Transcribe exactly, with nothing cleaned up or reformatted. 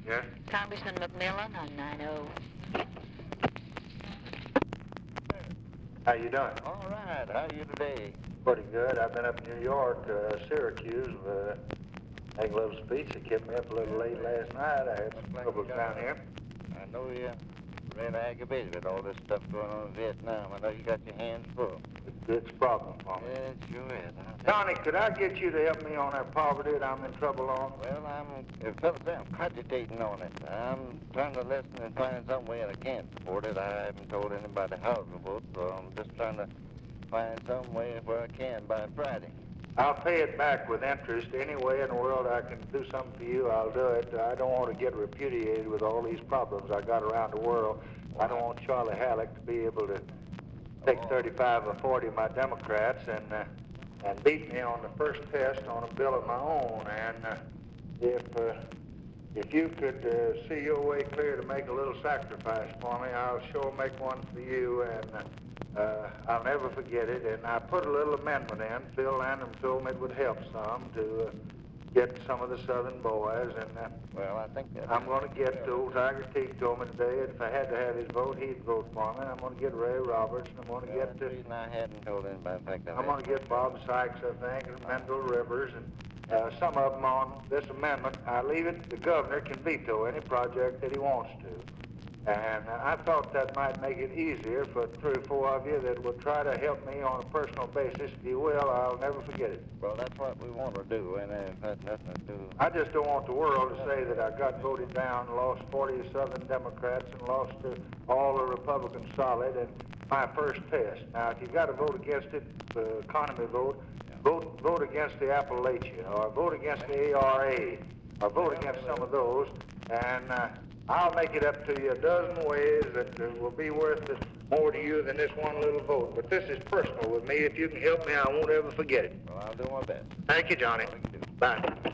Yes? Congressman McMillan on nine oh. How you doing? All right. How are you today? Pretty good. I've been up in New York, uh, Syracuse, uh, make a little speech. It kept me up a little late last night. I had some troubles down here. I know you're really aggravated with all this stuff going on in Vietnam. I know you got your hands full. It's a problem for me. Yeah, it sure is. Donnie, could I get you to help me on that poverty that I'm in trouble on? Well, I'm, uh, fellas, I'm cogitating on it. I'm trying to listen and find some way that I can support it. I haven't told anybody how to vote, so I'm just trying to find some way where I can by Friday. I'll pay it back with interest. Any way in the world I can do something for you, I'll do it. I don't want to get repudiated with all these problems I got around the world. I don't want Charlie Halleck to be able to take thirty-five or forty of my Democrats and uh, and beat me on the first test on a bill of my own. And uh, if uh, if you could uh, see your way clear to make a little sacrifice for me, I'll sure make one for you, and uh, uh, I'll never forget it. And I put a little amendment in. Phil Landrum told me it would help some to uh, get some of the Southern boys. And uh, well, I think that I'm going to get to old Tiger Teague told me today that if I had to have his vote, he'd vote for me. I'm going to get Ray Roberts, and I'm going to well, get the to. reason I hadn't told anybody. In fact, I'm going to get Bob Sykes, I think, and Mendel Rivers, and uh, some of them on this amendment. I leave it, the governor can veto any project that he wants to. And uh, I thought that might make it easier for three or four of you that will try to help me on a personal basis. If you will, I'll never forget it. Well, that's what we want to do, and uh, it has nothing to do. I just don't want the world to say that I got voted down, lost forty Southern Democrats, and lost to all the Republicans solid in my first test. Now, if you got to vote against it, the economy vote, vote vote against the Appalachia, or vote against the A R A, or vote against some of those, and uh, I'll make it up to you a dozen ways that uh, will be worth it more to you than this one little vote. But this is personal with me. If you can help me, I won't ever forget it. Well, I'll do my best. Thank you, Johnny. Bye.